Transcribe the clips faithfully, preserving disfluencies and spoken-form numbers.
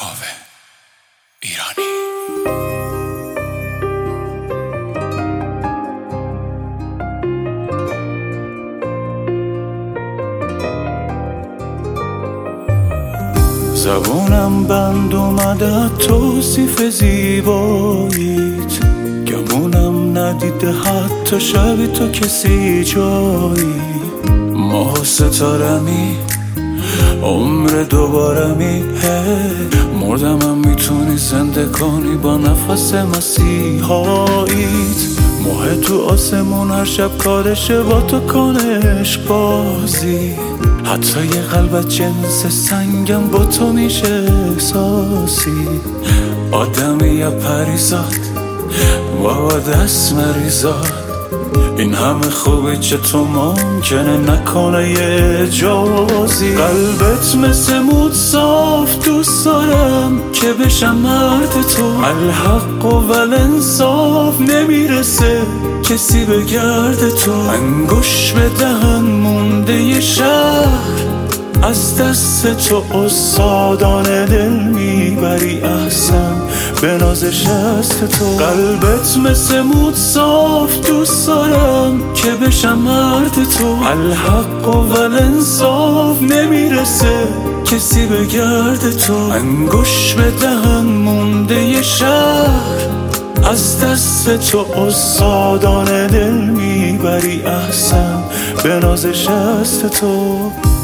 کاوه ایرانی. زبونم بند اومده توصیف زیباییت، گمونم ندیده حتی شبی تو کسی جایی. ماه ستارمی عمر دوبارمی، مردم هم میتونی زنده کنی با نفس مسیحاییت. ماه تو آسمون هر شب کارشه با تو کنش بازی، حتی یه قلبت جنس سنگم با تو میشه احساسی. آدمی یا پریزاد با دست مریزاد، این همه خوبی چه تو ممکنه نکنه یه اجازی. قلبت مثل مود صاف دوست دارم که بشم مرد تو، الحق و الانصاف نمیرسه کسی به گرد تو. انگوش به دهن مونده یه شهر، از دست تو استادانه دل میبری احسن به نازش است تو. قلبت مثل مود صاف دوست دارم که بشم مرد تو، الحق و الانصاف نمیرسه کسی به گرد تو. انگوش به دهن مونده یه شهر، از دست تو استادانه دل میبری احسن به نازش است تو.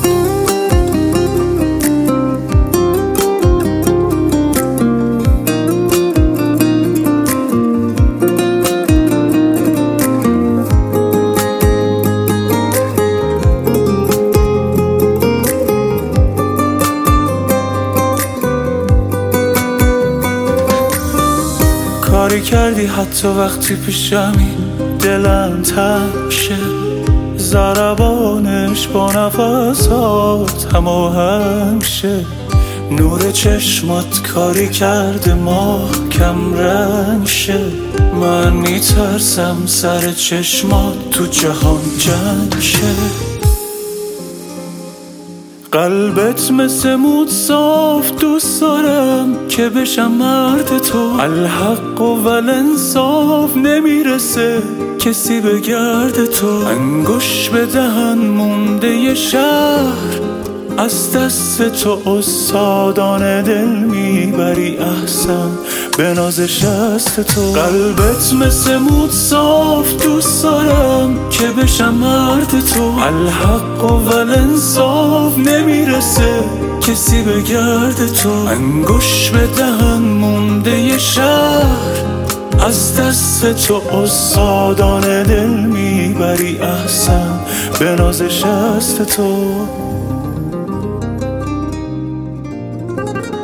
کاری کردی حتی وقتی پیشمی دلم تنگ شه، ضربانش با نفسات هماهنگ شه. نور چشمات کاری کرده ماه کم رنگ شه، من میترسم سر چشمات تو جهان جنگ شه. قلبت مثل مود صاف دوست دارم که بشم مرد تو، الحق و الانصاف نمیرسه کسی به گرد تو. انگوش به دهن مونده یه شهر، از دست تو استادانه دل میبری احسن به نازش است تو. قلبت مثل مود صاف دوست دارم که بشم مرد تو، الحق و الانصاف نمیرسه کسی به گرد تو. انگوش به دهن مونده یه شهر، از دست تو استادانه دل میبری احسن به نازش است تو.